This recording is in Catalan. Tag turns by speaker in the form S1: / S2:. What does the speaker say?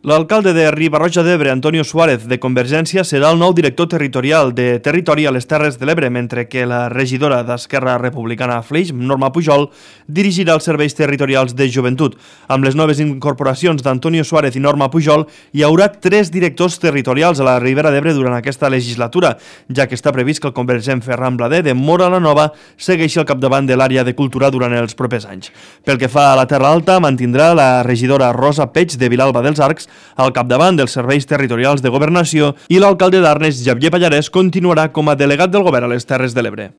S1: L'alcalde de Riba-roja d'Ebre, Antonio Suárez, de Convergència, serà el nou director territorial de Territori a les Terres de l'Ebre, mentre que la regidora d'Esquerra Republicana a Flix, Norma Pujol, dirigirà els serveis territorials de joventut. Amb les noves incorporacions d'Antonio Suárez i Norma Pujol, hi haurà 3 directors territorials a la Ribera d'Ebre durant aquesta legislatura, ja que està previst que el convergent Ferran Blader, de Móra la Nova, segueixi al capdavant de l'àrea de cultura durant els propers anys. Pel que fa a la Terra Alta, mantindrà la regidora Rosa Peig, de Vilalba dels Arcs, al capdavant dels serveis territorials de governació, i l'alcalde d'Arnes, Xavier Pallarès, continuarà com a delegat del govern a les Terres de l'Ebre.